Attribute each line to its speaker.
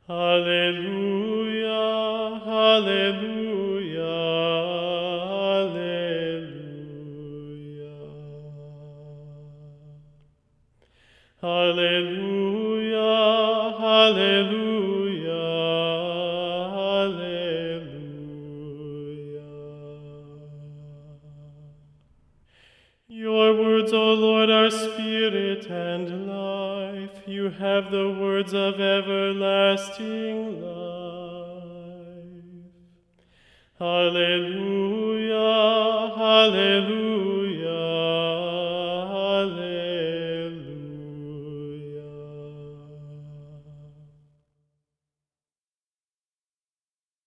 Speaker 1: Alleluia, alleluia, alleluia. Alleluia, alleluia, alleluia. Your words, O Lord, are spirit and life. You have the words of everlasting life. Alleluia, alleluia.